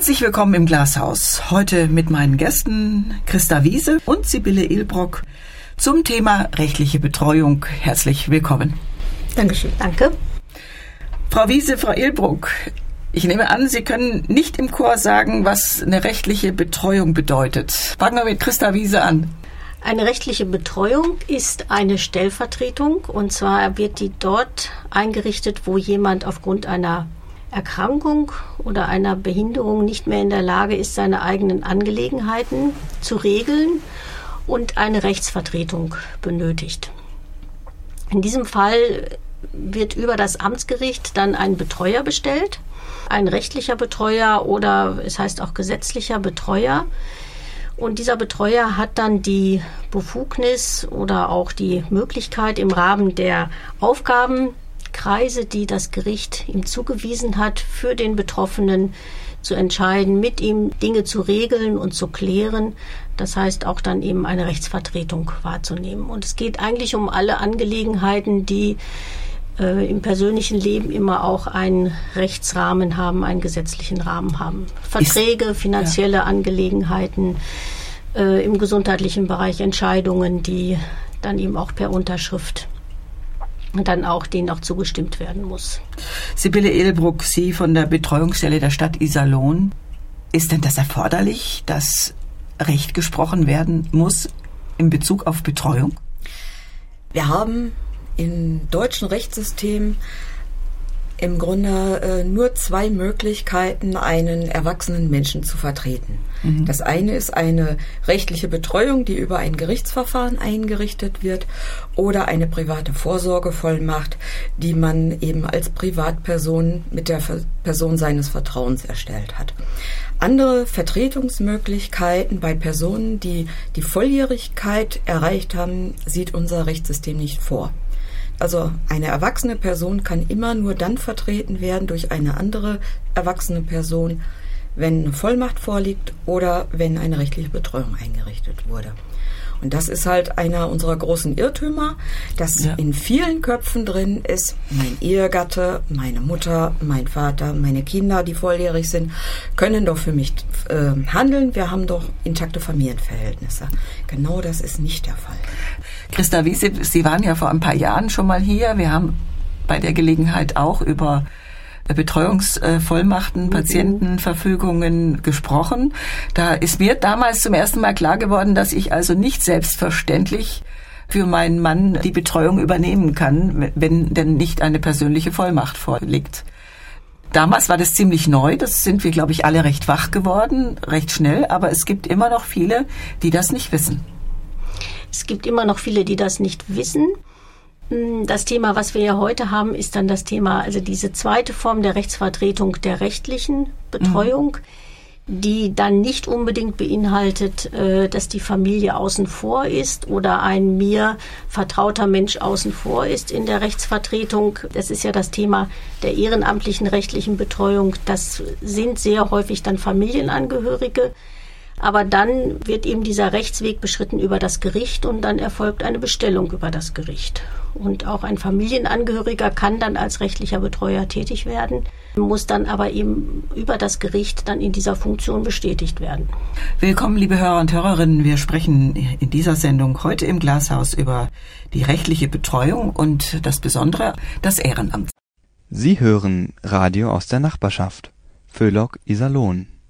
Herzlich willkommen im Glashaus. Heute mit meinen Gästen Christa Wiese und Sibylle Ehlbrock zum Thema rechtliche Betreuung. Herzlich willkommen. Dankeschön. Danke. Frau Wiese, Frau Ehlbrock, ich nehme an, Sie können nicht im Chor sagen, was eine rechtliche Betreuung bedeutet. Fangen wir mit Christa Wiese an. Eine rechtliche Betreuung ist eine Stellvertretung, und zwar wird die dort eingerichtet, wo jemand aufgrund einer Erkrankung oder einer Behinderung nicht mehr in der Lage ist, seine eigenen Angelegenheiten zu regeln und eine Rechtsvertretung benötigt. In diesem Fall wird über das Amtsgericht dann ein Betreuer bestellt, ein rechtlicher Betreuer oder es heißt auch gesetzlicher Betreuer. Und dieser Betreuer hat dann die Befugnis oder auch die Möglichkeit im Rahmen der Aufgabenkreise, die das Gericht ihm zugewiesen hat, für den Betroffenen zu entscheiden, mit ihm Dinge zu regeln und zu klären. Das heißt auch dann eben eine Rechtsvertretung wahrzunehmen. Und es geht eigentlich um alle Angelegenheiten, die im persönlichen Leben immer auch einen Rechtsrahmen haben, einen gesetzlichen Rahmen haben. Verträge, finanzielle Angelegenheiten, im gesundheitlichen Bereich Entscheidungen, die dann eben auch per Unterschrift und dann auch denen auch zugestimmt werden muss. Sibylle Ehlbrock, Sie von der Betreuungsstelle der Stadt Iserlohn. Ist denn das erforderlich, dass Recht gesprochen werden muss in Bezug auf Betreuung? Wir haben im deutschen Rechtssystem im Grunde nur zwei Möglichkeiten, einen erwachsenen Menschen zu vertreten. Das eine ist eine rechtliche Betreuung, die über ein Gerichtsverfahren eingerichtet wird, oder eine private Vorsorgevollmacht, die man eben als Privatperson mit der Person seines Vertrauens erstellt hat. Andere Vertretungsmöglichkeiten bei Personen, die die Volljährigkeit erreicht haben, sieht unser Rechtssystem nicht vor. Also eine erwachsene Person kann immer nur dann vertreten werden durch eine andere erwachsene Person, wenn eine Vollmacht vorliegt oder wenn eine rechtliche Betreuung eingerichtet wurde. Und das ist halt einer unserer großen Irrtümer, dass in vielen Köpfen drin ist, mein Ehegatte, meine Mutter, mein Vater, meine Kinder, die volljährig sind, können doch für mich handeln. Wir haben doch intakte Familienverhältnisse. Genau das ist nicht der Fall. Christa Wiese, Sie waren ja vor ein paar Jahren schon mal hier. Wir haben bei der Gelegenheit auch über Betreuungsvollmachten, Patientenverfügungen gesprochen. Da ist mir damals zum ersten Mal klar geworden, dass ich also nicht selbstverständlich für meinen Mann die Betreuung übernehmen kann, wenn denn nicht eine persönliche Vollmacht vorliegt. Damals war das ziemlich neu, das sind wir, glaube ich, alle recht wach geworden, recht schnell, aber es gibt immer noch viele, die das nicht wissen. Es gibt immer noch viele, die das nicht wissen. Das Thema, was wir ja heute haben, ist dann das Thema, also diese zweite Form der Rechtsvertretung der rechtlichen Betreuung, die dann nicht unbedingt beinhaltet, dass die Familie außen vor ist oder ein mir vertrauter Mensch außen vor ist in der Rechtsvertretung. Das ist ja das Thema der ehrenamtlichen rechtlichen Betreuung. Das sind sehr häufig dann Familienangehörige. Aber dann wird eben dieser Rechtsweg beschritten über das Gericht und dann erfolgt eine Bestellung über das Gericht. Und auch ein Familienangehöriger kann dann als rechtlicher Betreuer tätig werden, muss dann aber eben über das Gericht dann in dieser Funktion bestätigt werden. Willkommen, liebe Hörer und Hörerinnen. Wir sprechen in dieser Sendung heute im Glashaus über die rechtliche Betreuung und das Besondere, das Ehrenamt. Sie hören Radio aus der Nachbarschaft. Föhlock, Iserlohn.